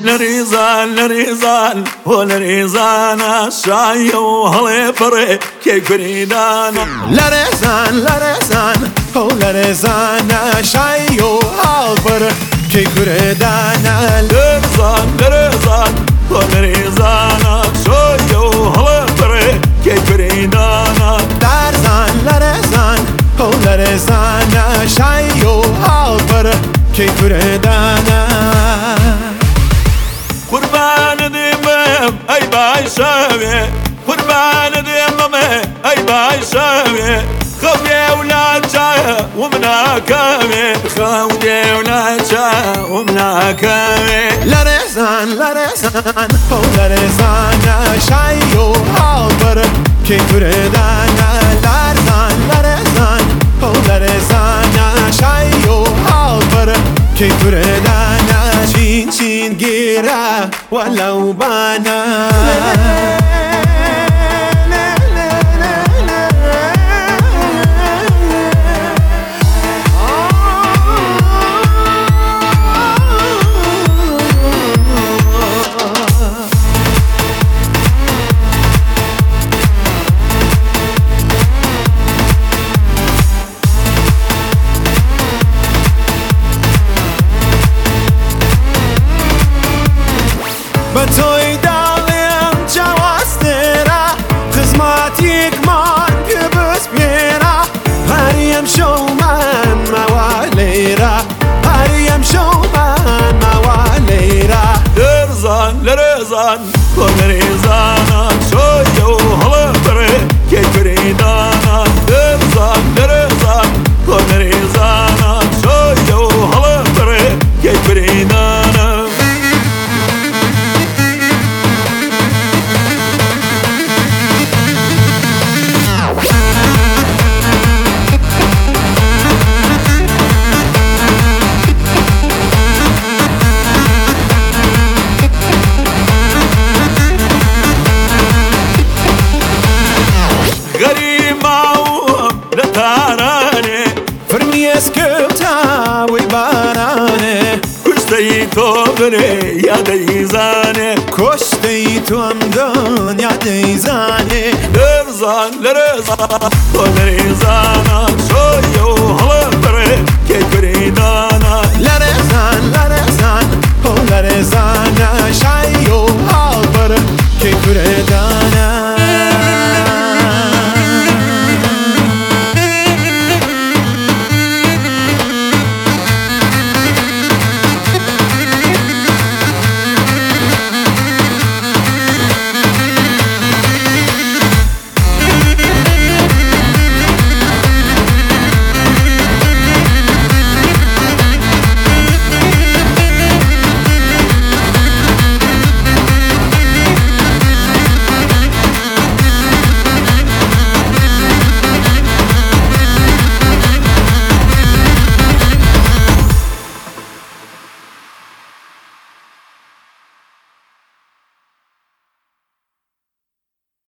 لريزان ولريزان شاي وهلي بري كي كريدان لريزان ولريزان شاي وهلي بري كي كريدان لريزان ولريزان شاي وهلي بري كي كريدان لريزان ولريزان شاي وهلي بري كي كريدان قربان ديمم اي باي شاوي قربان ديمم اي باي شاوي خوي ولا جا ومنا كامي خوي ولا جا ومنا كامي لريزان ولريزان شاي وهلي بري كي كريدان لريزان ولريزان شاي وهلي بري كي كريدان چین گیره ولو بانا بتوی دالیم جواسترا خدماتیک من پیبس بیرا هریم شومن موالیرا هریم شومن موالیرا لرزان ولريزان شوي وهلي بري كي كريدان لرزان ولريزان شوي وهلي بري كي كريدان اسكبتا ويباناني كشتي توبري يا ديزاني كشتي تومدان يا ديزاني لرزان ولريزان شوي